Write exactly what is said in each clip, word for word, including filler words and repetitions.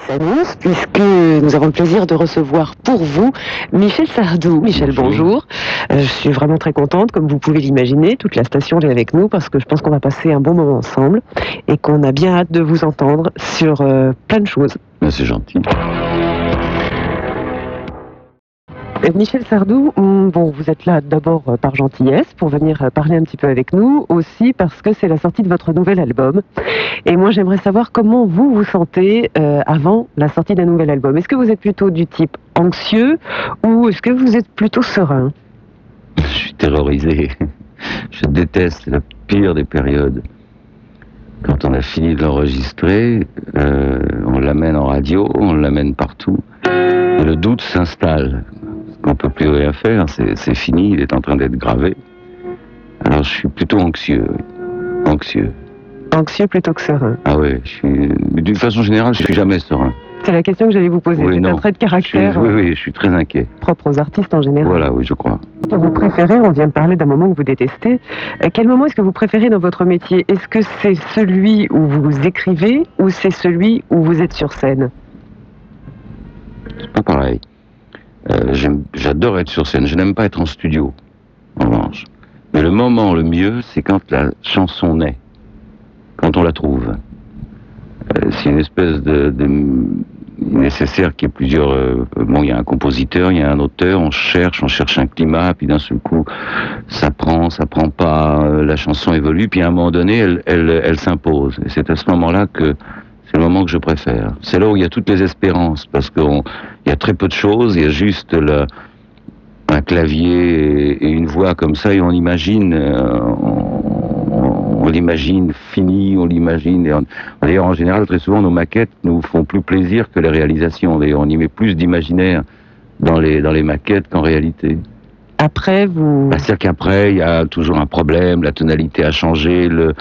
s'annonce puisque nous avons le plaisir de recevoir pour vous Michel Sardou. Michel, bonjour. bonjour. Euh, je suis vraiment très contente, comme vous pouvez l'imaginer. Toute la station est avec nous parce que je pense qu'on va passer un bon moment ensemble et qu'on a bien hâte de vous entendre sur euh, plein de choses. Ben, c'est gentil. Michel Sardou, bon, vous êtes là d'abord par gentillesse pour venir parler un petit peu avec nous, aussi parce que c'est la sortie de votre nouvel album. Et moi, j'aimerais savoir comment vous vous sentez euh, avant la sortie d'un nouvel album. Est-ce que vous êtes plutôt du type anxieux ou est-ce que vous êtes plutôt serein? Je suis terrorisé. Je déteste la pire des périodes. Quand on a fini de l'enregistrer, euh, on l'amène en radio, on l'amène partout. Et le doute s'installe. On ne peut plus rien faire, c'est, c'est fini, il est en train d'être gravé. Alors je suis plutôt anxieux. Anxieux. Anxieux plutôt que serein. Ah oui, je suis... d'une façon générale, je suis jamais serein. C'est la question que j'allais vous poser. Oui, c'est non. un trait de caractère. Je suis... Oui, oui, je suis très inquiet. Propre aux artistes en général. Voilà, oui, je crois. Vous préférez, on vient de parler d'un moment que vous détestez. Quel moment est-ce que vous préférez dans votre métier? Est-ce que c'est celui où vous écrivez ou c'est celui où vous êtes sur scène? C'est pas pareil. Euh, j'aime, j'adore être sur scène. Je n'aime pas être en studio, en revanche. Mais le moment le mieux, c'est quand la chanson naît, quand on la trouve. Euh, c'est une espèce de, de nécessaire qu'il y ait plusieurs. Euh, bon, il y a un compositeur, il y a un auteur. On cherche, on cherche un climat, puis d'un seul coup, ça prend, ça prend pas. Euh, la chanson évolue, puis à un moment donné, elle, elle, elle s'impose. Et c'est à ce moment-là que c'est le moment que je préfère. C'est là où il y a toutes les espérances, parce qu'il y a très peu de choses, il y a juste le, un clavier et, et une voix comme ça, et on imagine, euh, on, on l'imagine fini, on l'imagine. Et on, d'ailleurs, en général, très souvent, nos maquettes nous font plus plaisir que les réalisations. D'ailleurs, on y met plus d'imaginaire dans les, dans les maquettes qu'en réalité. Après, vous... Bah, c'est-à-dire qu'après, il y a toujours un problème, la tonalité a changé, le...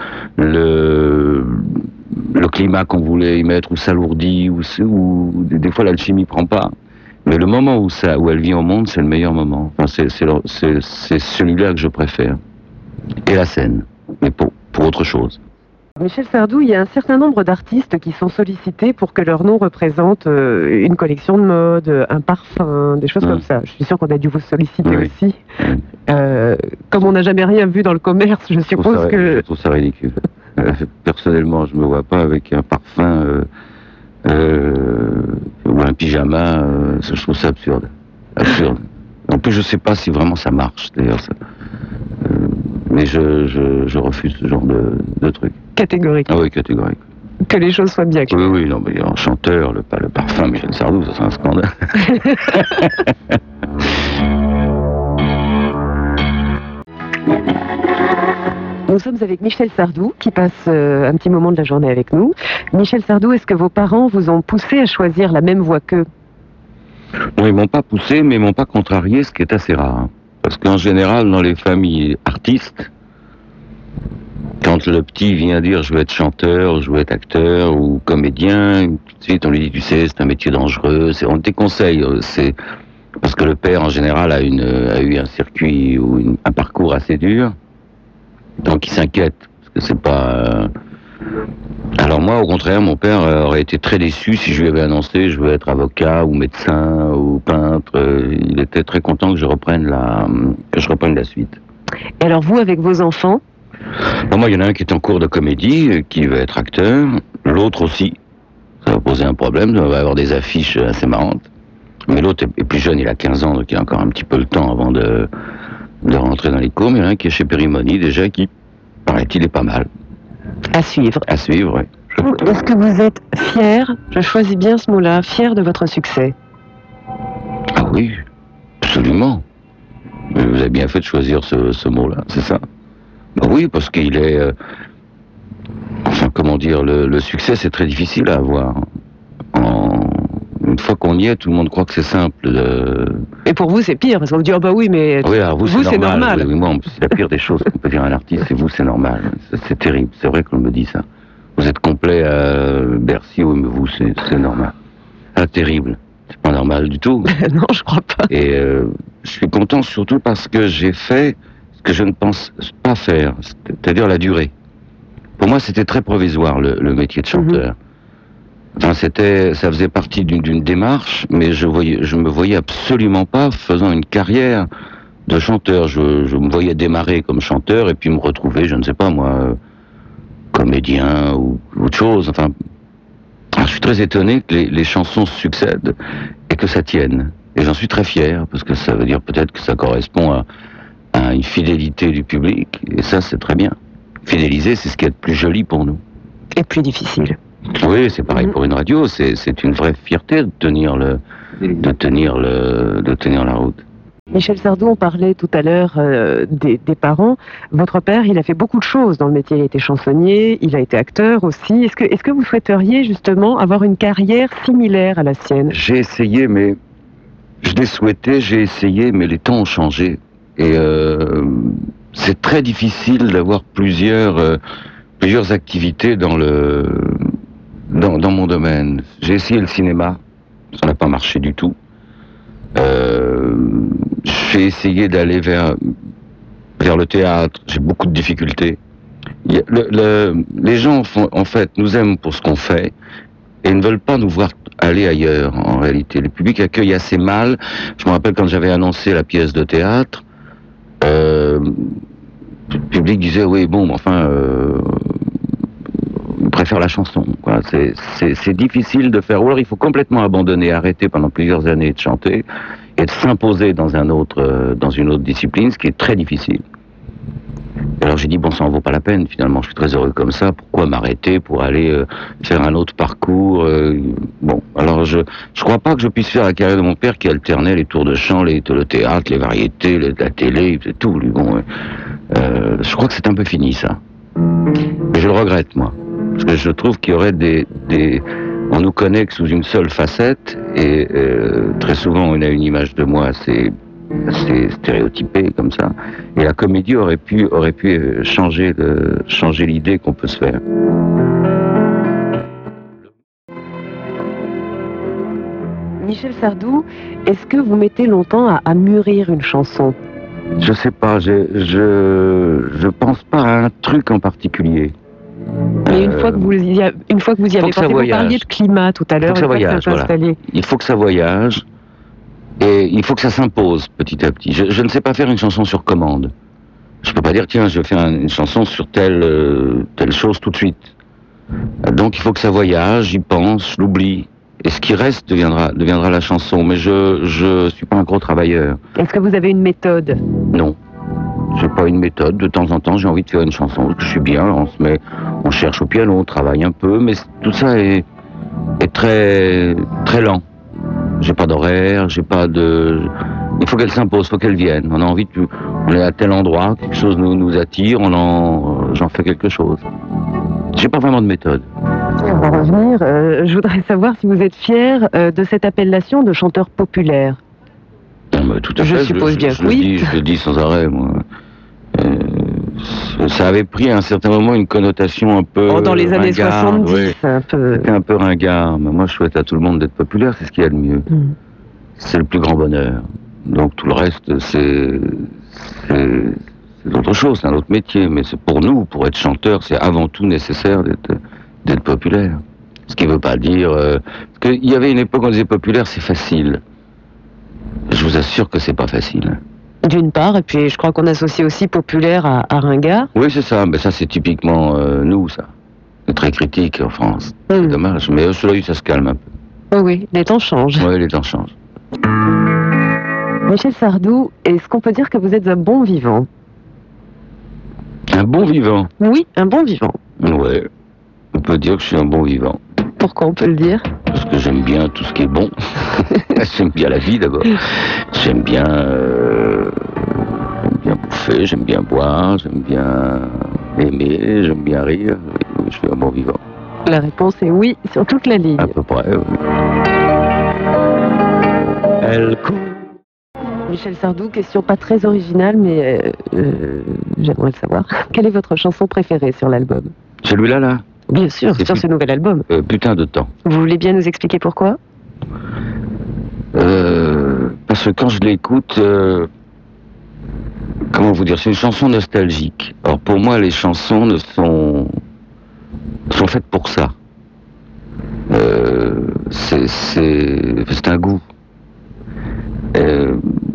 le le climat qu'on voulait y mettre, ou s'alourdit, ou, ou des fois l'alchimie prend pas. Mais le moment où, ça, où elle vient au monde, c'est le meilleur moment. Enfin, c'est, c'est, c'est, c'est celui-là que je préfère. Et la scène, mais pour, pour autre chose. Michel Sardou, il y a un certain nombre d'artistes qui sont sollicités pour que leur nom représente euh, une collection de mode, un parfum, des choses mmh. comme ça. Je suis sûre qu'on a dû vous solliciter oui. aussi. Oui. Euh, comme on n'a jamais rien vu dans le commerce, je suppose je que... Je trouve ça ridicule. Personnellement, je me vois pas avec un parfum euh, euh, ou un pyjama. Euh, je trouve ça absurde. Absurde. En plus, je sais pas si vraiment ça marche. D'ailleurs, ça. Euh, mais je, je, je refuse ce genre de, de truc. Catégorique. Ah oui, catégorique. Que les choses soient bien claires. Oui, oui, non, mais un chanteur, le, le parfum Michel Sardou, ça serait un scandale. Nous sommes avec Michel Sardou, qui passe euh, un petit moment de la journée avec nous. Michel Sardou, est-ce que vos parents vous ont poussé à choisir la même voie qu'eux? Non, ils m'ont pas poussé, mais ils m'ont pas contrarié, ce qui est assez rare. Parce qu'en général, dans les familles artistes, quand le petit vient dire je veux être chanteur, je veux être acteur ou comédien, tout de suite on lui dit tu sais c'est un métier dangereux, c'est, on te déconseille, c'est parce que le père en général a, une, a eu un circuit ou une, un parcours assez dur. Donc il s'inquiète, parce que c'est pas... Euh... Alors moi, au contraire, mon père aurait été très déçu si je lui avais annoncé je veux être avocat ou médecin ou peintre. Il était très content que je reprenne la, que je reprenne la suite. Et alors vous, avec vos enfants? Alors moi, il y en a un qui est en cours de comédie, qui veut être acteur. L'autre aussi. Ça va poser un problème, ça va avoir des affiches assez marrantes. Mais l'autre est plus jeune, il a quinze ans, donc il a encore un petit peu le temps avant de... de rentrer dans les cours, mais il y en a un qui est chez Périmonie, déjà, qui, paraît-il, est pas mal. À suivre. À suivre, oui. Est-ce que vous êtes fier, je choisis bien ce mot-là, fier de votre succès? Ah oui, absolument. Vous avez bien fait de choisir ce, ce mot-là, c'est ça? Bah oui, parce qu'il est... Euh... Enfin, comment dire, le, le succès, c'est très difficile à avoir. En... Une fois qu'on y est, tout le monde croit que c'est simple. De... Et pour vous, c'est pire, parce qu'on vous dit, oh bah oui, mais oui, alors vous, vous c'est normal. normal. Oui, oui, moi, c'est la pire des choses qu'on peut dire à un artiste, c'est vous, c'est normal. C'est, c'est terrible, c'est vrai qu'on me dit ça. Vous êtes complet à Bercy, oui, mais vous, c'est, c'est normal. Ah, terrible. C'est pas normal du tout. Non, je crois pas. Et euh, je suis content surtout parce que j'ai fait ce que je ne pense pas faire, c'est-à-dire la durée. Pour moi, c'était très provisoire, le, le métier de chanteur. Mm-hmm. Enfin, c'était, ça faisait partie d'une, d'une démarche, mais je voyais, je me voyais absolument pas faisant une carrière de chanteur. Je, je me voyais démarrer comme chanteur et puis me retrouver, je ne sais pas moi, euh, comédien ou autre chose. Enfin, je suis très étonné que les, les chansons se succèdent et que ça tienne. Et j'en suis très fier parce que ça veut dire peut-être que ça correspond à, à une fidélité du public. Et ça, c'est très bien. Fidéliser, c'est ce qui est le plus joli pour nous. Et plus difficile. Oui, c'est pareil Mhm. pour une radio. C'est, c'est une vraie fierté de tenir le, de tenir le, de tenir la route. Michel Sardou, on parlait tout à l'heure euh, des, des parents. Votre père, il a fait beaucoup de choses dans le métier. Il a été chansonnier, il a été acteur aussi. Est-ce que, est-ce que vous souhaiteriez justement avoir une carrière similaire à la sienne? J'ai essayé, mais je l'ai souhaité, j'ai essayé, mais les temps ont changé. Et euh, c'est très difficile d'avoir plusieurs, euh, plusieurs activités dans le, dans, dans mon domaine. J'ai essayé le cinéma, ça n'a pas marché du tout. Euh, j'ai essayé d'aller vers, vers le théâtre, j'ai beaucoup de difficultés. Il y a- le- le- les gens, font- en fait, nous aiment pour ce qu'on fait et ne veulent pas nous voir aller ailleurs, en réalité. Le public accueille assez mal. Je me rappelle quand j'avais annoncé la pièce de théâtre, euh, le public disait, oui, bon, mais enfin, euh, on préfère la chanson. Quoi. C'est, c'est, c'est difficile de faire, ou alors il faut complètement abandonner, arrêter pendant plusieurs années de chanter et de s'imposer dans, un autre, euh, dans une autre discipline, ce qui est très difficile. Alors j'ai dit, bon, ça en vaut pas la peine, finalement, je suis très heureux comme ça, pourquoi m'arrêter pour aller euh, faire un autre parcours euh, Bon, alors je je crois pas que je puisse faire la carrière de mon père qui alternait les tours de chant, les, le théâtre, les variétés, les, la télé, c'est tout, lui, bon. Euh, je crois que c'est un peu fini, ça. Et je le regrette, moi, parce que je trouve qu'il y aurait des... des on nous connaît que sous une seule facette, et euh, très souvent on a une image de moi assez... assez stéréotypé comme ça. Et la comédie aurait pu, aurait pu changer, le, changer l'idée qu'on peut se faire. Michel Sardou, est-ce que vous mettez longtemps à, à mûrir une chanson? Je sais pas, je, je, je pense pas à un truc en particulier. Mais une fois que vous y, a- une fois que vous y avez que ça pensé, vous voyage. parliez de climat tout à Il faut l'heure, que ça une fois que voyage, ça s'est voilà. installé. Il faut que ça voyage et il faut que ça s'impose petit à petit. Je, je ne sais pas faire une chanson sur commande. Je peux pas dire, tiens, je fais un- une chanson sur telle, euh, telle chose tout de suite. Donc il faut que ça voyage, j'y pense, je l'oublie. Et ce qui reste deviendra, deviendra la chanson. Mais je je suis pas un gros travailleur. Est-ce que vous avez une méthode? Non. J'ai pas une méthode. De temps en temps, j'ai envie de faire une chanson. Parce que je suis bien, on se met, on cherche au piano, on travaille un peu, mais tout ça est, est très, très lent. J'ai pas d'horaire, j'ai pas de... Il faut qu'elle s'impose, il faut qu'elle vienne. On a envie de... On est à tel endroit, quelque chose nous, nous attire, on en... j'en fais quelque chose. J'ai pas vraiment de méthode. On va revenir. Euh, je voudrais savoir si vous êtes fier euh, de cette appellation de chanteur populaire. Non, mais tout à Je fait, suppose le- bien je, que le oui. dis, je le dis sans arrêt, moi. Euh, ça avait pris à un certain moment une connotation un peu Oh, dans les années ringarde, soixante-dix, ouais. un peu. C'était un peu ringard, mais moi je souhaite à tout le monde d'être populaire, c'est ce qu'il y a de mieux. Hmm. C'est le plus grand bonheur. Donc tout le reste, c'est c'est c'est autre chose, c'est un autre métier. Mais c'est pour nous, pour être chanteur, c'est avant tout nécessaire d'être d'être populaire. Ce qui ne veut pas dire... Euh, parce qu'il y avait une époque où on disait populaire, c'est facile. Je vous assure que c'est pas facile. D'une part, et puis je crois qu'on associe aussi populaire à, à ringard. Oui, c'est ça, mais ça c'est typiquement euh, nous, ça. C'est très critique en France. C'est Hmm. dommage, mais cela ça se calme un peu. Oh oui, les temps changent. Oui, les temps changent. Michel Sardou, est-ce qu'on peut dire que vous êtes un bon vivant? Un bon vivant. Oui, un bon vivant. Ouais, on peut dire que je suis un bon vivant. Pourquoi on peut le dire? Parce que j'aime bien tout ce qui est bon. J'aime bien la vie d'abord. J'aime bien, euh, j'aime bien bouffer, j'aime bien boire, j'aime bien aimer, j'aime bien rire. Oui, je suis un bon vivant. La réponse est oui, sur toute la ligne. À peu près, oui. Elle court. Michel Sardou, question pas très originale, mais euh, euh, j'aimerais le savoir. Quelle est votre chanson préférée sur l'album? Celui-là, là, Bien sûr, C'est sur plus- ce nouvel album. euh, putain de temps. Vous voulez bien nous expliquer pourquoi? Euh, parce que quand je l'écoute, euh, comment vous dire, c'est une chanson nostalgique. Or pour moi, les chansons ne sont sont faites pour ça. Euh, c'est, c'est, c'est un goût. Euh,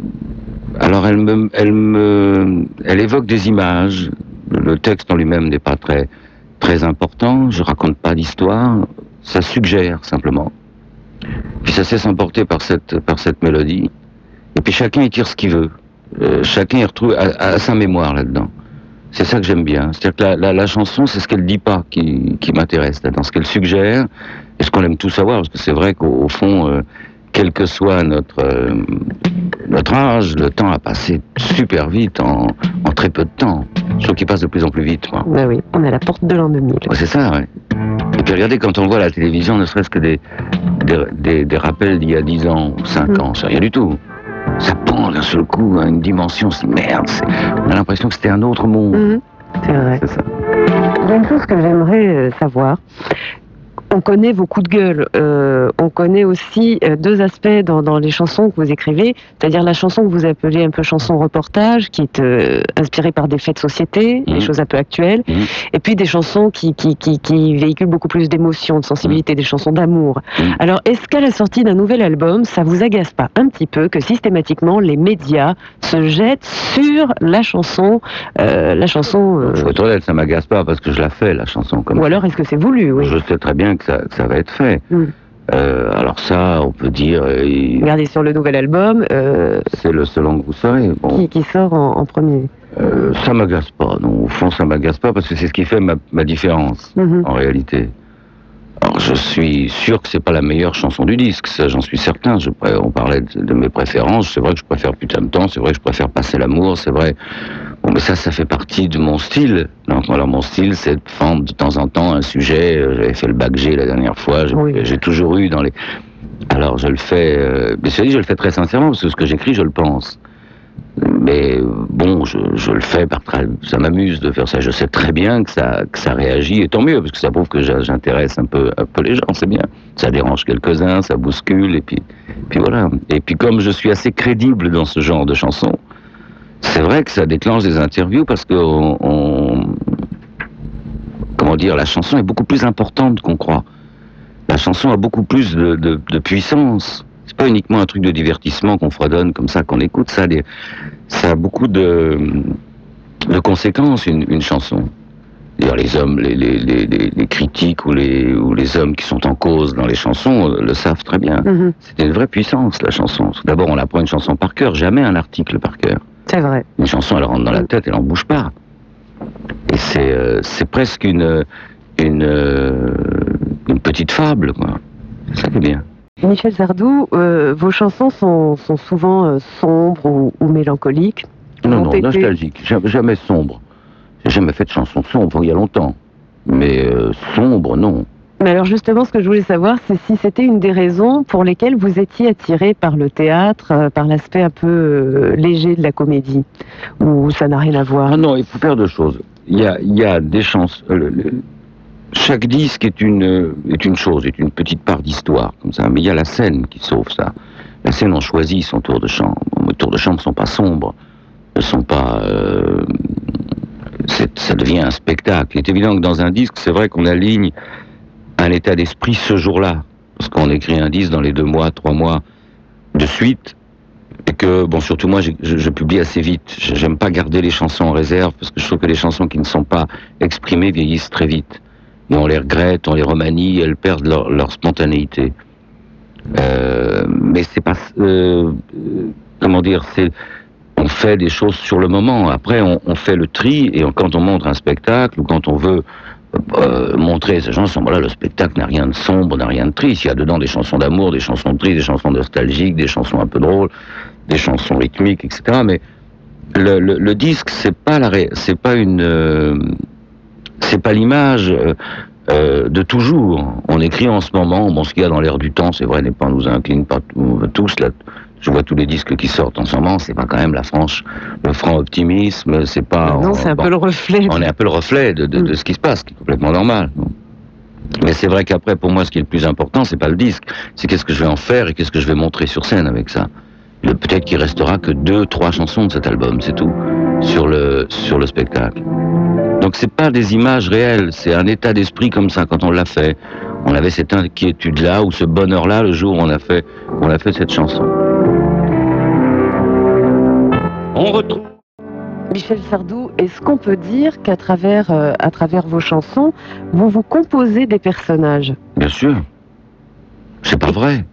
alors elle me, elle me, elle évoque des images. Le texte en lui-même n'est pas très, très important. Je raconte pas d'histoire. Ça suggère simplement. Puis ça se laisse emporter par cette, par cette mélodie. Et puis chacun y tire ce qu'il veut. Euh, chacun y retrouve à, à sa mémoire là-dedans. C'est ça que j'aime bien. C'est-à-dire que la, la, la chanson, c'est ce qu'elle dit pas qui, qui m'intéresse là-dedans, ce qu'elle suggère, et ce qu'on aime tout savoir, parce que c'est vrai qu'au au fond, euh, quel que soit notre, euh, notre âge, le temps a passé super vite en, en très peu de temps. Je trouve qu'il passe de plus en plus vite, moi. Ben oui, on est à la porte de l'an deux mille. Ouais, c'est ça, ouais. Et puis regardez, quand on voit la télévision, ne serait-ce que des, des, des, des rappels d'il y a dix ans ou cinq mmh. ans, c'est rien du tout. Ça prend d'un seul coup à une dimension, c'est merde, c'est... on a l'impression que c'était un autre monde. Mmh, c'est vrai. C'est ça. Il y a une chose que j'aimerais savoir. On connaît vos coups de gueule, euh, on connaît aussi euh, deux aspects dans, dans les chansons que vous écrivez, c'est-à-dire la chanson que vous appelez un peu chanson reportage, qui est euh, inspirée par des faits de société, mmh. des choses un peu actuelles, mmh. et puis des chansons qui, qui, qui, qui véhiculent beaucoup plus d'émotions, de sensibilité, mmh. des chansons d'amour. Mmh. Alors, est-ce qu'à la sortie d'un nouvel album, ça vous agace pas un petit peu que systématiquement les médias se jettent sur la chanson, euh, la chanson... Euh... Faut être honnête, ça m'agace pas parce que je la fais, la chanson. Comme Ou ça. alors est-ce que c'est voulu, oui. Je sais très bien que ça, que ça va être fait. Mmh. Euh, alors ça, on peut dire... Euh, il... Regardez sur le nouvel album... Euh... C'est le selon que vous serez. Bon. Qui, qui sort en, en premier. Euh, ça m'agace pas, non. Au fond, ça m'agace pas parce que c'est ce qui fait ma, ma différence, mmh. en réalité. Alors, je suis sûr que c'est pas la meilleure chanson du disque, ça, j'en suis certain. Je, on parlait de, de mes préférences, c'est vrai que je préfère Putain de temps, c'est vrai que je préfère Passer l'amour, c'est vrai... Bon, mais ça, ça fait partie de mon style. Donc, alors, mon style, c'est de prendre de temps en temps un sujet. J'avais fait le bac G la dernière fois. J'ai, oui. j'ai toujours eu dans les... Alors, je le fais... Euh... Mais je dis, je le fais très sincèrement, parce que ce que j'écris, je le pense. Mais bon, je, je le fais par... Ça m'amuse de faire ça. Je sais très bien que ça, que ça réagit, et tant mieux, parce que ça prouve que j'intéresse un peu, un peu les gens, c'est bien. Ça dérange quelques-uns, ça bouscule, et puis, puis voilà. Et puis, comme je suis assez crédible dans ce genre de chansons, c'est vrai que ça déclenche des interviews parce que on, on, comment dire, la chanson est beaucoup plus importante qu'on croit. La chanson a beaucoup plus de, de, de puissance. C'est pas uniquement un truc de divertissement qu'on fredonne comme ça, qu'on écoute. Ça, des, ça a beaucoup de, de conséquences, une, une chanson. D'ailleurs, les hommes, les, les, les, les critiques ou les, ou les hommes qui sont en cause dans les chansons le savent très bien. Mm-hmm. C'est une vraie puissance, la chanson. D'abord, on apprend une chanson par cœur, jamais un article par cœur. C'est vrai. Une chanson, elle rentre dans la tête, elle n'en bouge pas. Et c'est, euh, c'est presque une, une, euh, une petite fable, quoi. C'est ça qui est bien. Michel Sardou, euh, vos chansons sont, sont souvent euh, sombres ou, ou mélancoliques. Non, non, été... nostalgiques. Jamais, jamais sombre. J'ai jamais fait de chansons sombres, il y a longtemps. Mais euh, sombre, non. Mais alors justement, ce que je voulais savoir, c'est si c'était une des raisons pour lesquelles vous étiez attiré par le théâtre, euh, par l'aspect un peu euh, léger de la comédie, ou ça n'a rien à voir. Ah non, il faut faire deux choses. Il y a, il y a des chansons... Euh, le, chaque disque est une, est une chose, est une petite part d'histoire, comme ça. Mais il y a la scène qui sauve ça. La scène, on choisit son tour de chant. Les tours de chant ne sont pas sombres, ne sont pas... Euh, ça devient un spectacle. Il est évident que dans un disque, c'est vrai qu'on aligne un état d'esprit ce jour-là. Parce qu'on écrit un disque dans les deux mois, trois mois de suite. Et que, bon, surtout moi, je, je publie assez vite. J'aime pas garder les chansons en réserve, parce que je trouve que les chansons qui ne sont pas exprimées vieillissent très vite. Et on les regrette, on les remanie, elles perdent leur, leur spontanéité. Euh, mais c'est pas... Euh, comment dire, c'est... On fait des choses sur le moment. Après, on, on fait le tri, et on, quand on montre un spectacle, ou quand on veut euh, montrer ces chansons, voilà, le spectacle n'a rien de sombre, n'a rien de triste. Il y a dedans des chansons d'amour, des chansons tristes, des chansons nostalgiques, des chansons un peu drôles, des chansons rythmiques, et cetera. Mais le, le, le disque, c'est pas la, ré... c'est pas une, euh... c'est pas l'image euh, euh, de toujours. On écrit en ce moment, bon, ce qu'il y a dans l'air du temps, c'est vrai, n'est pas nous incline pas tous là. Je vois tous les disques qui sortent en ce moment, c'est pas quand même la franche, le franc optimisme, c'est pas... Non, c'est un bon, peu le reflet. On est un peu le reflet de, de, mm. de ce qui se passe, qui est complètement normal. Mais c'est vrai qu'après, pour moi, ce qui est le plus important, c'est pas le disque, c'est qu'est-ce que je vais en faire et qu'est-ce que je vais montrer sur scène avec ça. Le, peut-être qu'il restera que deux, trois chansons de cet album, c'est tout, sur le, sur le spectacle. Donc c'est pas des images réelles, c'est un état d'esprit comme ça quand on l'a fait. On avait cette inquiétude-là, ou ce bonheur-là, le jour où on a fait, où on a fait cette chanson. On retrouve... Michel Sardou, est-ce qu'on peut dire qu'à travers, euh, à travers vos chansons, vous vous composez des personnages? Bien sûr. C'est pas vrai.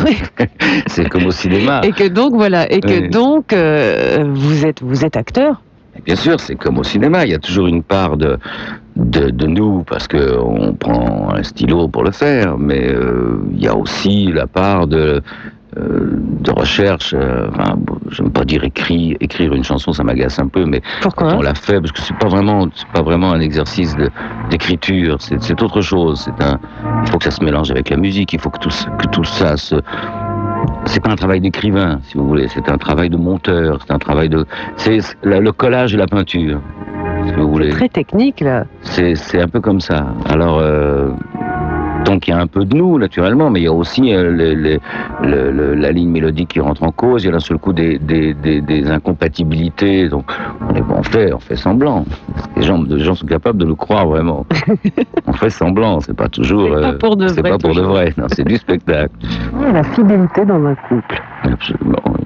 C'est comme au cinéma. Et que donc, voilà, et que Oui. donc, euh, vous êtes, vous êtes acteur? Bien sûr, c'est comme au cinéma. Il y a toujours une part de, de, de nous, parce qu'on prend un stylo pour le faire, mais euh, il y a aussi la part de... Euh, de recherche, euh, enfin, j'aime pas dire écrit, écrire une chanson, ça m'agace un peu, mais Pourquoi? quand on l'a fait, parce que c'est pas vraiment, c'est pas vraiment un exercice de, d'écriture, c'est, c'est autre chose. C'est un, il faut que ça se mélange avec la musique, il faut que tout, que tout ça se, c'est pas un travail d'écrivain, si vous voulez, c'est un travail de monteur, c'est un travail de, c'est la, le collage et la peinture, si vous voulez. C'est très technique, là. C'est, c'est un peu comme ça. Alors. Euh, Donc il y a un peu de nous, naturellement, mais il y a aussi euh, les, les, le, le, la ligne mélodique qui rentre en cause, il y a d'un seul coup des, des, des, des incompatibilités, donc on, est, on, fait, on fait semblant. Les gens, les gens sont capables de le croire vraiment. On fait semblant, c'est pas toujours... C'est pas pour de euh, c'est vrai. pas pour de vrai, non, c'est du spectacle. La fidélité dans un couple. Absolument, oui.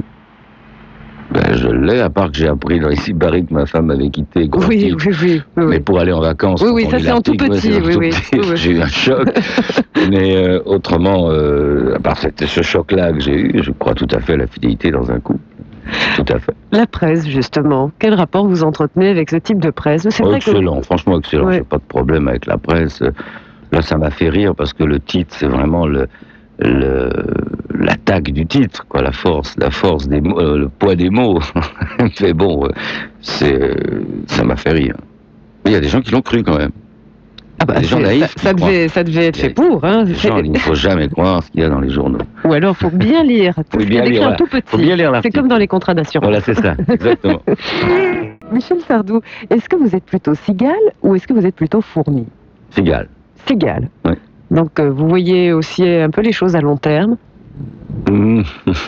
Ben, je l'ai, à part que j'ai appris dans les Sibari que ma femme m'avait quitté. Oui, oui, oui, oui, oui. Mais pour aller en vacances. Oui, oui, ça c'est en tout petit. Ouais, oui, tout oui, petit. oui, oui. J'ai eu un choc. Mais euh, autrement, euh, à part cette, ce choc-là que j'ai eu, je crois tout à fait à la fidélité dans un couple. Tout à fait. La presse, justement. Quel rapport vous entretenez avec ce type de presse? C'est oh, vrai excellent, que... franchement excellent. Ouais. J'ai pas de problème avec la presse. Là, ça m'a fait rire parce que le titre, c'est vraiment le... Le, l'attaque du titre, quoi, la force, la force des mots, euh, le poids des mots. Mais bon, euh, c'est, euh, ça m'a fait rire. Mais il y a des gens qui l'ont cru quand même. Ah bah, des gens c'est- naïfs. ça, ça qui devait, ça devait être Il y a- fait pour. Hein. croient. Genre, il ne faut jamais croire ce qu'il y a dans les journaux. Ou alors, faut bien lire. Faut Parce qu'il y bien a lire, décrit un voilà. tout petit. Faut bien lire C'est l'article. comme dans les contrats d'assurance. Voilà, c'est ça, exactement. Michel Sardou, est-ce que vous êtes plutôt cigale ou est-ce que vous êtes plutôt fourmi? Cigale. Cigale. Oui. Donc, euh, vous voyez aussi un peu les choses à long terme. Mmh.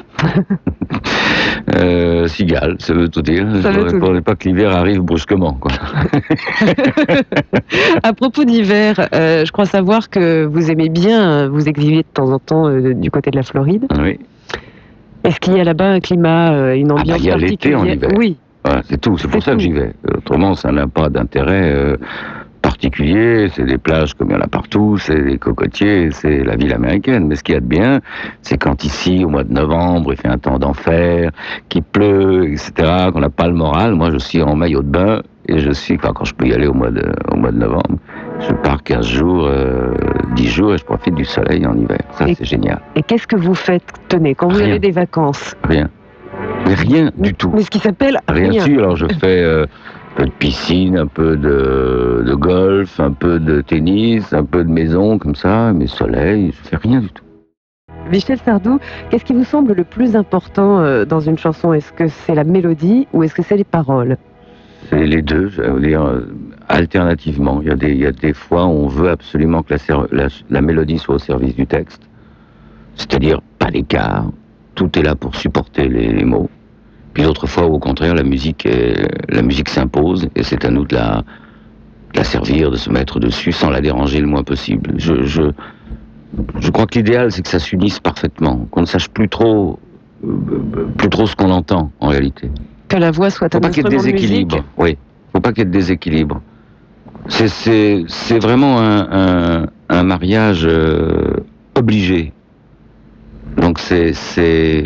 euh, cigale, ça veut tout dire. Ça Je veut ne tout répondais pas que l'hiver arrive brusquement, quoi. À propos d'hiver, euh, je crois savoir que vous aimez bien euh, vous exhiber de temps en temps euh, du côté de la Floride. Oui. Est-ce qu'il y a là-bas un climat, euh, une Ah bah, ambiance il y a l'été particulière? en hiver. Oui. Voilà, c'est tout, c'est pour C'est ça que tout. j'y vais. Autrement, ça n'a pas d'intérêt euh, particulier. C'est des plages comme il y en a partout, c'est des cocotiers, c'est la ville américaine. Mais ce qu'il y a de bien, c'est quand ici, au mois de novembre, il fait un temps d'enfer, qu'il pleut, et cetera, qu'on n'a pas le moral. Moi, je suis en maillot de bain et je suis, enfin, quand je peux y aller au mois de, au mois de novembre, je pars quinze jours, euh, dix jours et je profite du soleil en hiver. Ça, Et- c'est génial. Et qu'est-ce que vous faites, tenez, quand vous Rien. avez des vacances? Rien. Mais rien du tout. Mais ce qui s'appelle Rien rien. sûr, alors je fais euh, un peu de piscine, un peu de, de golf, un peu de tennis, un peu de maison, comme ça, mais soleil, je fais rien du tout. Michel Sardou, qu'est-ce qui vous semble le plus important euh, dans une chanson? Est-ce que c'est la mélodie ou est-ce que c'est les paroles? C'est les deux, je veux dire, euh, alternativement. Il y, a des, il y a des fois où on veut absolument que la, ser- la, la mélodie soit au service du texte, c'est-à-dire pas d'écart, tout est là pour supporter les, les mots. Puis d'autres fois où au contraire la musique, est, la musique s'impose et c'est à nous de la, de la servir, de se mettre dessus sans la déranger le moins possible. Je, je, je crois que l'idéal c'est que ça s'unisse parfaitement, qu'on ne sache plus trop, euh, plus trop ce qu'on entend en réalité. Que la voix soit Faut un pas qu'il y ait de instrument de déséquilibre. musique? Oui, faut pas qu'il y ait de déséquilibre. C'est, c'est, c'est vraiment un, un, un mariage euh, obligé. Donc c'est, c'est,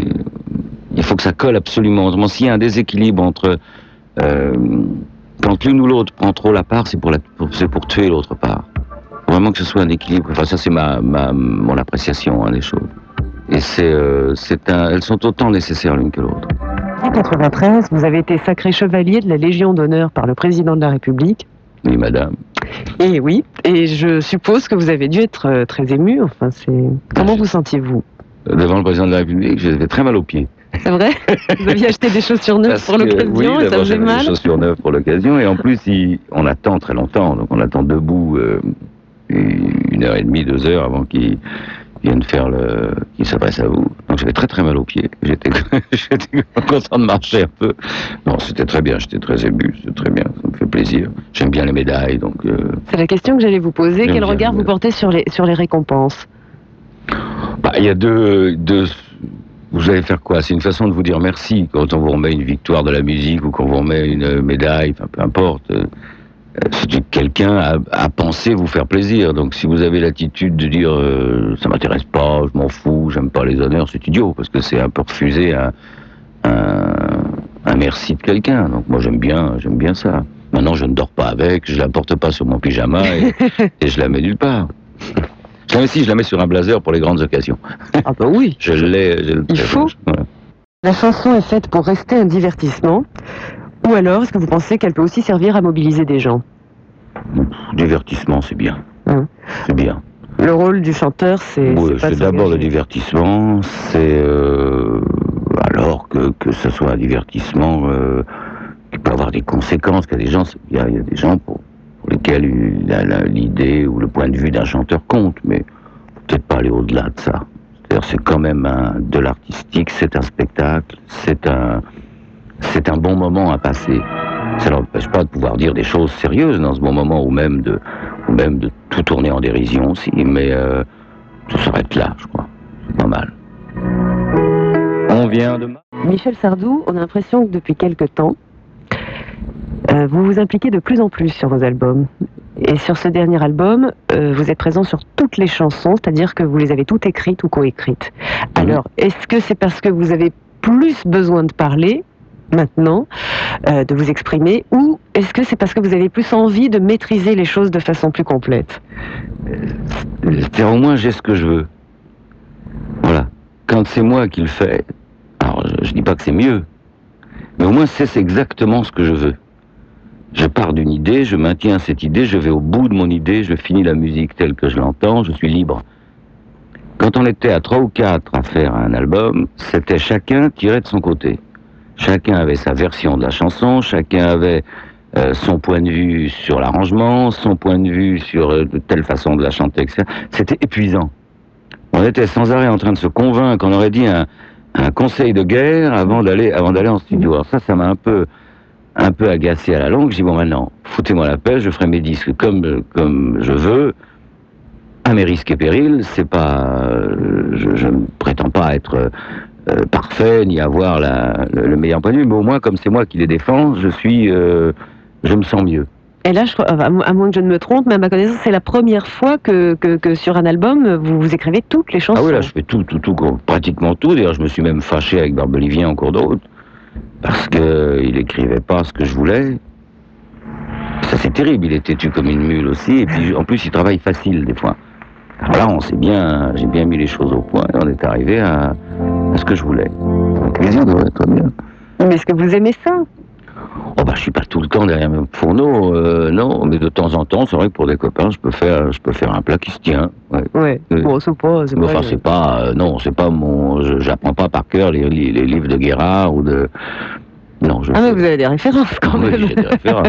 il faut que ça colle absolument. Autrement, s'il y a un déséquilibre entre euh, quand l'une ou l'autre prend trop la part, c'est pour, la, pour, c'est pour tuer l'autre part. Faut vraiment que ce soit un équilibre. Enfin, ça c'est ma, ma mon appréciation hein, des choses. Et c'est, euh, c'est un, elles sont autant nécessaires l'une que l'autre. En quatre-vingt-treize, vous avez été sacré chevalier de la Légion d'honneur par le président de la République. Oui, madame. Et oui, et je suppose que vous avez dû être euh, très ému. Enfin, c'est comment vous sentiez-vous? Devant le président de la République, j'avais très mal aux pieds. C'est vrai? Vous aviez acheté des chaussures neuves Parce pour que, l'occasion oui, et ça d'abord, faisait j'avais mal? des chaussures neuves pour l'occasion, et en plus, il, on attend très longtemps, donc on attend debout euh, une heure et demie, deux heures avant qu'il viennent faire le, qui s'adressent à vous. Donc j'avais très très mal aux pieds. J'étais, j'étais content de marcher un peu. Non, c'était très bien. J'étais très ému. C'était très bien. Ça me fait plaisir. J'aime bien les médailles, donc. Euh, C'est la question que j'allais vous poser. J'aime Quel bien regard le- vous portez sur les sur les récompenses? Bah, il y a deux, deux. Vous allez faire quoi? C'est une façon de vous dire merci quand on vous remet une victoire de la musique ou quand on vous remet une médaille. Enfin, peu importe. Euh, c'est quelqu'un a, a pensé vous faire plaisir. Donc si vous avez l'attitude de dire euh, ça m'intéresse pas, je m'en fous, j'aime pas les honneurs, c'est idiot parce que c'est un peu refuser un, un, un merci de quelqu'un. Donc moi j'aime bien, j'aime bien ça. Maintenant je ne dors pas avec, je la porte pas sur mon pyjama et, et je la mets nulle part. Je la mets si, je la mets sur un blazer pour les grandes occasions. Ah bah oui. Je l'ai, je le Il faut. Voilà. La chanson est faite pour rester un divertissement. Ou alors, est-ce que vous pensez qu'elle peut aussi servir à mobiliser des gens? Divertissement, c'est bien. Hum. C'est bien. Le rôle du chanteur, c'est Oui, c'est pas c'est d'abord le s'engager. divertissement, c'est euh, alors que, que ce soit un divertissement euh, qui peut avoir des conséquences, qu'il y a des gens, il y a, il y a des gens pour, pour lesquels une- la- la- l'idée ou le point de vue d'un chanteur compte, mais peut-être pas aller au-delà de ça. C'est-à-dire, c'est quand même un, de l'artistique, c'est un spectacle, c'est un, c'est un bon moment à passer. Ça n'empêche pas de pouvoir dire des choses sérieuses dans ce bon moment, ou même de, ou même de tout tourner en dérision aussi, mais euh, tout s'arrête là, je crois. C'est pas mal. On vient de... Michel Sardou, on a l'impression que depuis quelque temps, euh, vous vous impliquez de plus en plus sur vos albums. Et sur ce dernier album, euh, vous êtes présent sur toutes les chansons, c'est-à-dire que vous les avez toutes écrites ou coécrites. Alors, est-ce que c'est parce que vous avez plus besoin de parler maintenant, euh, de vous exprimer, ou est-ce que c'est parce que vous avez plus envie de maîtriser les choses de façon plus complète? C'est au moins j'ai ce que je veux. Voilà. Quand c'est moi qui le fais, alors je, je dis pas que c'est mieux, mais au moins c'est c'est exactement ce que je veux. Je pars d'une idée, je maintiens cette idée, je vais au bout de mon idée, je finis la musique telle que je l'entends, je suis libre. Quand on était à trois ou quatre à faire un album, c'était chacun tiré de son côté. Chacun avait sa version de la chanson, chacun avait euh, son point de vue sur l'arrangement, son point de vue sur euh, de telle façon de la chanter, et cetera. C'était épuisant. On était sans arrêt en train de se convaincre, on aurait dit un, un conseil de guerre avant d'aller avant d'aller en studio. Alors ça, ça m'a un peu un peu agacé à la longue. Je dis bon maintenant, foutez-moi la paix, je ferai mes disques comme comme je veux, à mes risques et périls. C'est pas, euh, je, je ne prétends pas être euh, parfait ni avoir la, le, le meilleur point de vue, mais au moins comme c'est moi qui les défends, je suis, euh, je me sens mieux. Et là, je, crois- à mo- à moins que je ne me trompe, mais à ma connaissance, c'est la première fois que, que, que sur un album, vous, vous écrivez toutes les chansons. Ah oui, là, je fais tout, tout, tout, pratiquement tout. D'ailleurs, je me suis même fâché avec Barbelivien en cours de route, parce qu'il écrivait pas ce que je voulais. Ça, c'est terrible, il est têtu comme une mule aussi, et puis en plus, il travaille facile, des fois. Alors là, on s'est bien, j'ai bien mis les choses au point, et on est arrivé à, à ce que je voulais. Avec plaisir, devrait être bien. Mais est-ce que vous aimez ça? Oh bah, je suis pas tout le temps derrière mon fourneau, euh, non, mais de temps en temps, c'est vrai que pour des copains, je peux faire, je peux faire un plat qui se tient. Ouais. Ouais. Oui. Bon, c'est pas. c'est Mais pas- enfin, c'est pas, euh, non, c'est pas mon, je- j'apprends pas par cœur les, les, les livres de Guérard ou de, non, je Ah, mais sais. vous avez des références quand Oui, même. j'ai des références.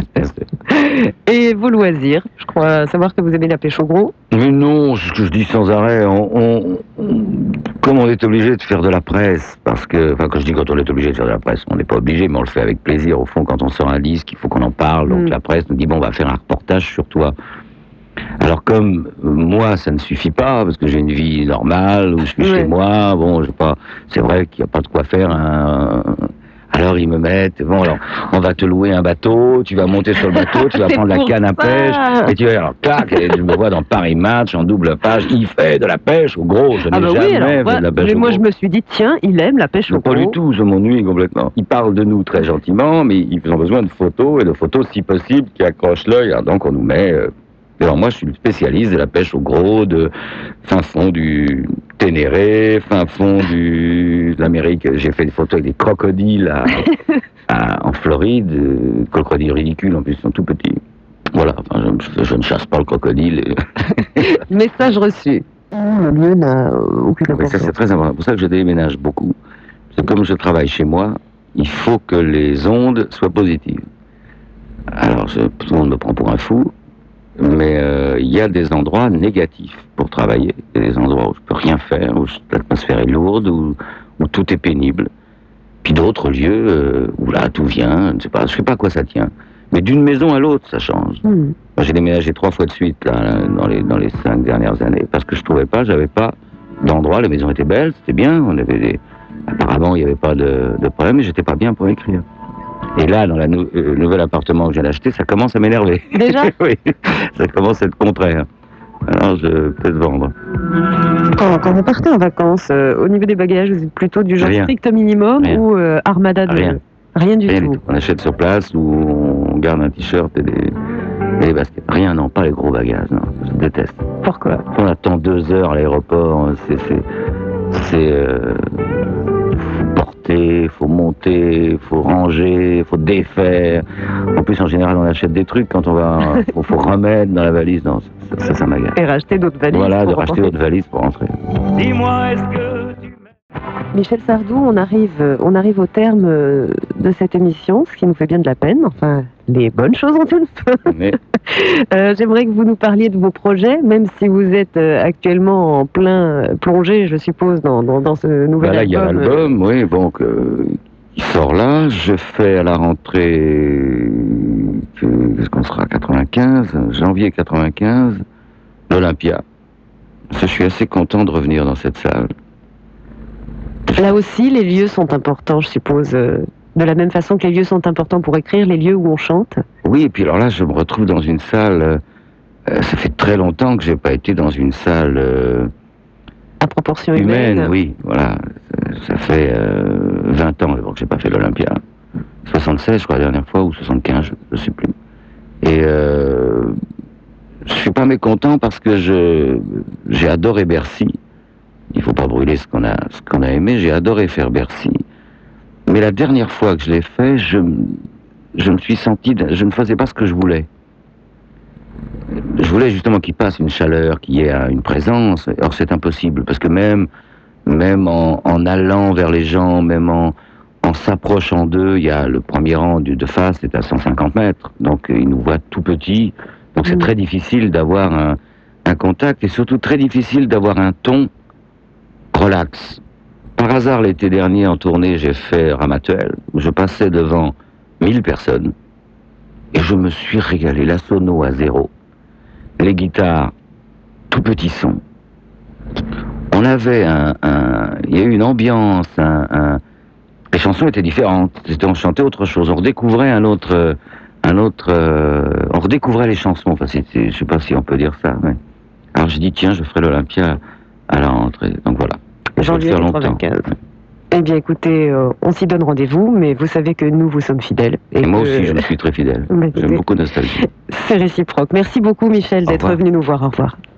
Et vos loisirs? Je crois savoir que vous aimez la pêche au gros. Mais non, ce que je dis sans arrêt, on, on- on- comme on est obligé de faire de la presse, parce que, enfin, quand je dis quand on est obligé de faire de la presse, on n'est pas obligé, mais on le fait avec plaisir. Au fond, quand on sort un disque, il faut qu'on en parle. Donc Mm. la presse nous dit bon, on va faire un reportage sur toi. Alors comme euh, moi, ça ne suffit pas parce que j'ai une vie normale où je suis Ouais. chez moi. Bon, je sais pas. C'est vrai qu'il n'y a pas de quoi faire un. Alors ils me mettent, bon alors, on va te louer un bateau, tu vas monter sur le bateau, tu vas C'est prendre la pour canne à ça. pêche, et tu vas, alors clac, et je me vois dans Paris Match en double page, il fait de la pêche au gros, je n'ai Ah bah jamais oui, alors, fait moi, de la pêche mais au moi gros. je me suis dit, tiens, il aime la pêche Mais au pas gros. du tout, je m'ennuie complètement. Ils parlent de nous très gentiment, mais ils ont besoin de photos, et de photos si possible qui accrochent l'œil, alors donc on nous met... euh, Alors moi, je suis le spécialiste de la pêche au gros, de fin fond du Ténéré, fin fond du, de l'Amérique. J'ai fait des photos avec des crocodiles à, à- en Floride, euh, crocodiles ridicules, en plus, ils sont tout petits. Voilà, enfin, je, je ne chasse pas le crocodile. et- Message reçu. Le lieu n'a aucune Ah oui, ça, importance. c'est très important. C'est pour ça que je déménage beaucoup. C'est comme je travaille chez moi, il faut que les ondes soient positives. Alors, je- tout le monde me prend pour un fou. Mais euh, il y a des endroits négatifs pour travailler. Il y a des endroits où je peux rien faire, où l'atmosphère est lourde, où, où tout est pénible. Puis d'autres lieux euh, où là tout vient, je ne sais pas, je sais pas à quoi ça tient. Mais d'une maison à l'autre, ça change. Mmh. Moi, j'ai déménagé trois fois de suite là, dans les dans les cinq dernières années parce que je trouvais pas, j'avais pas d'endroit. Les maisons étaient belles, c'était bien. On avait des... apparemment il n'y avait pas de, de problème, mais j'étais pas bien pour écrire. Et là, dans le nou euh, nouvel appartement que j'ai acheté, ça commence à m'énerver. Déjà? Oui, ça commence à être contraire. Alors je peux te vendre. Quand, quand vous partez en vacances, euh, au niveau des bagages, vous êtes plutôt du genre Rien. strict minimum Rien. ou euh, armada de... Rien. Rien du Rien tout. du tout. On achète sur place ou on garde un t-shirt et des, et des baskets. Rien, non, pas les gros bagages, non. Je déteste. Pourquoi? On attend deux heures à l'aéroport, c'est... c'est, c'est euh, faut porter, faut monter, faut ranger, faut défaire. En plus, en général, on achète des trucs quand on va... faut, faut remettre dans la valise. Non, ça, ça, ça m'agace. Et racheter d'autres valises. Voilà, de pour racheter rentrer. d'autres valises pour rentrer. Dis-moi, est-ce que tu Michel Sardou, on arrive, on arrive au terme euh, de cette émission, ce qui nous fait bien de la peine. Enfin, les bonnes choses ont une fin. Mais Euh, J'aimerais que vous nous parliez de vos projets, même si vous êtes euh, actuellement en plein euh, plongé, je suppose, dans, dans, dans ce nouvel bah là, il y a album. l'album, oui, bon, que, qui sort là. Je fais à la rentrée, que- qu'est-ce qu'on sera, quatre-vingt-quinze, janvier quatre-vingt-quinze, l'Olympia. Je suis assez content de revenir dans cette salle. Là aussi, les lieux sont importants, je suppose. euh, de la même façon que les lieux sont importants pour écrire, les lieux où on chante. Oui, et puis alors là, je me retrouve dans une salle. euh, euh, ça fait très longtemps que j'ai pas été dans une salle euh, À proportion humaine. humaine. Oui, voilà. Ça, ça fait euh, vingt ans d'abord que j'ai pas fait l'Olympia. soixante-seize, je crois, la dernière fois, ou soixante-quinze, je, je sais plus. Et euh, je suis pas mécontent parce que je j'ai adoré Bercy. Il faut pas brûler ce qu'on a ce qu'on a aimé. J'ai adoré faire Bercy. Mais la dernière fois que je l'ai fait, je je me suis senti, je ne faisais pas ce que je voulais. Je voulais justement qu'il passe une chaleur, qu'il y ait une présence. Or c'est impossible parce que même même en, en allant vers les gens, même en en s'approchant d'eux, il y a le premier rang du, de face est à cent cinquante mètres, donc ils nous voient tout petits. Donc c'est Mm. très difficile d'avoir un, un contact et surtout très difficile d'avoir un ton relax. Par hasard, l'été dernier, en tournée, j'ai fait Ramatuelle, où je passais devant mille personnes, et je me suis régalé. La sono à zéro, les guitares, tout petit son. On avait un... un il y a eu une ambiance, un, un, les chansons étaient différentes, c'était, on chantait autre chose, on redécouvrait un autre... Un autre euh, on redécouvrait les chansons, enfin, c'est, c'est, je sais pas si on peut dire ça, mais... Alors j'ai dit, tiens, je ferai l'Olympia à la rentrée, donc voilà. Je vais le Janvier faire longtemps. quatre-vingt-quinze. Eh bien, écoutez, euh, on s'y donne rendez-vous, mais vous savez que nous, vous sommes fidèles. Et moi que- aussi, je me suis très fidèle. Bah, écoutez, J'aime beaucoup Nostalgie. C'est réciproque. Merci beaucoup, Michel, Au d'être revoir. venu nous voir. Au revoir.